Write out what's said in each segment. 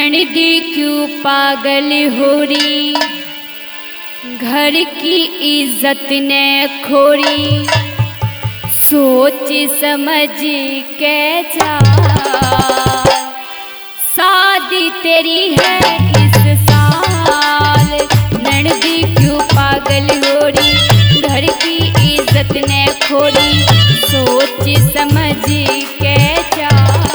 ननदी क्यों पागल हो रही, घर की इज्जत ने खोरी, सोच समझ के जा। शादी तेरी है इस साल, ननदी क्यों पागल हो रही, घर की इज्जत ने खोरी, सोच समझ के जा।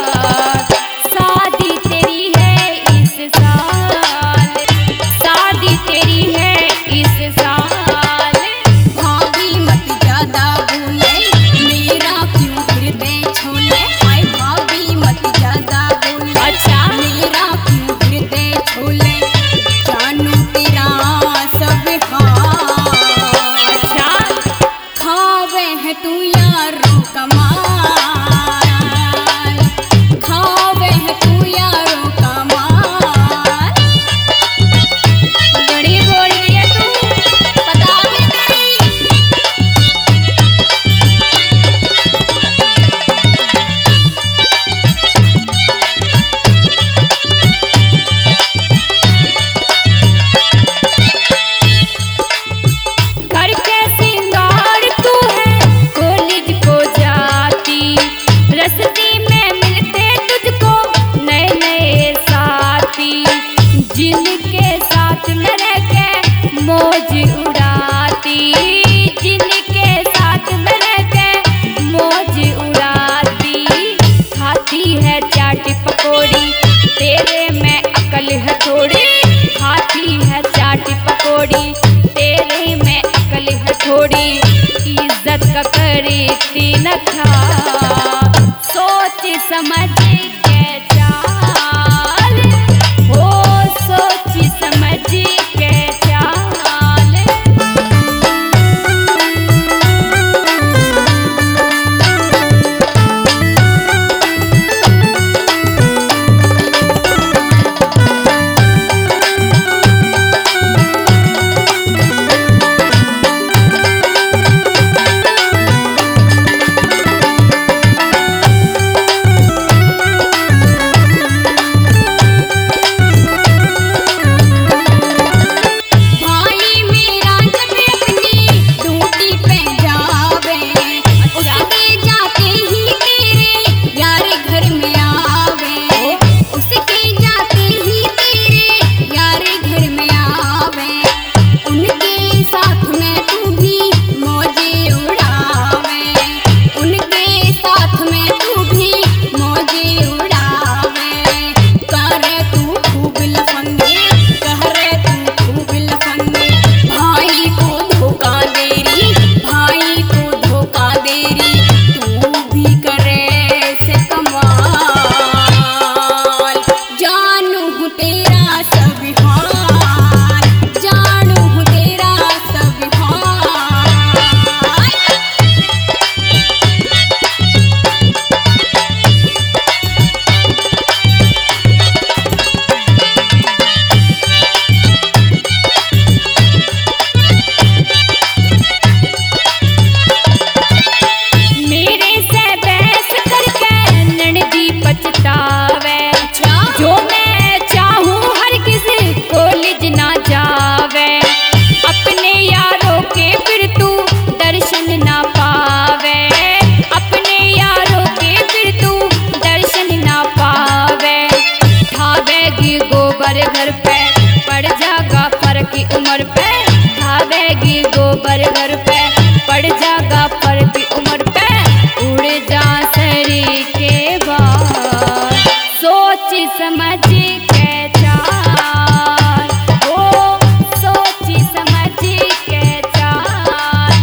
शादी तेरी है इस साल, शादी तेरी है इस साल। भाभी मत ज्यादा बोले, मेरा क्यों हृदय छोले। हाय भाभी मत ज्यादा बोले, अच्छा मेरा क्यों हृदय छोले। जानू तेरा सब हाल, अच्छा खावे है तू यारों का माल, खावे है तू यारों का माल। बड़ी बोल रही है तू। पता भी नहीं। घर के सिंगार तू है, कॉलेज को जाती, रस्ते में मिलते तुझको नए नए साथी, जिनके साथ में रह के मौज उड़ाती, जिनके साथ में रह के मौज उड़ाती। खाती है चाट पकौड़ी, तेरे में अकल है थोड़ी, खाती है चाट पकौड़ी, तेरे में अकल है थोड़ी, इज्जत का करी तीन खा, सोच समझ के चाल, हो सोच समझ के चाल। भाई मेरा जब अपनी ड्यूटी पे जावे, उसके जाते ही तेरे यार घर में आवे, उसके जाते ही तेरे यार घर में आवे। उनके साथ में तू भी मौजे उड़ावे, उनके साथ में तू भी मौजे उड़ावे। करे तू खूब लफंगे, करे तू खूब लफंगे। भाई को धोखा दे रही, भाई को धोखा दे रही, तू भी करे से कमाल। जानू हूँ तेरा सब हाल, जानू हूँ तेरा सब हाल। मेरे से बहस करके ननदी पछतावे, जो मैं चाहूँ हर किसी कॉलेज ना जावे, अपने यारों के फिर तू दर्शन ना पावे, अपने यारों के फिर तू दर्शन ना पावे। ठावेगी गोबर घर पे, पड़ जागा फर्क की उम्र पे, ठावेगी गोबर घर पे, पड़ जागा फर्क की उम्र पे, उड़ जा सरी के बाद, सोच समझ के चाल, ओ सोच समझ के चाल।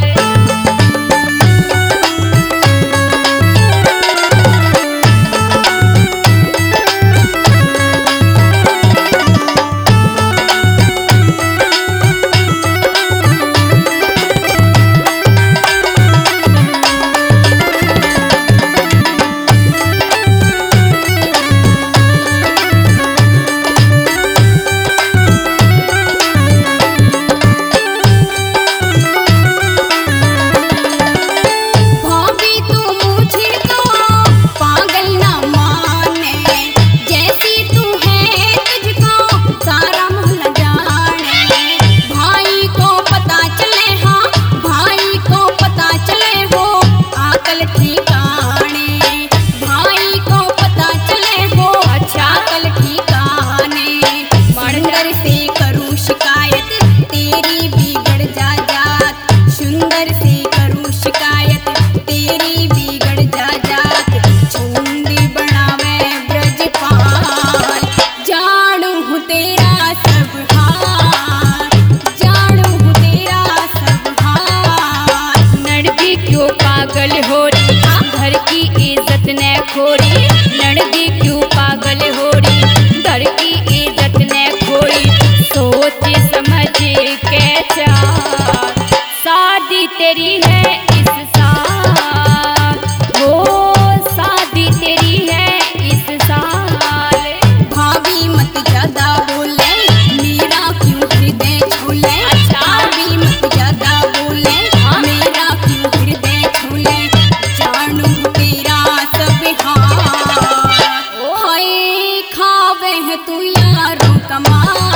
पागल हो रही, घर की इज्जत ने खोरी, ननदी क्यों पागल हो रही, घर की इज्जत ने खोरी, सोच समझ के चाल, शादी तेरी है इस साल, हो शादी तेरी है इस साल। भाभी मत ज्यादा बोले, मेरा क्यों हृदय छोले। अच्छा। भाभी मत ज्यादा बोले, मेरा क्यों हृदय छोले। जानू तेरा सब हाल, हाय खावे है तू यारों कमाल।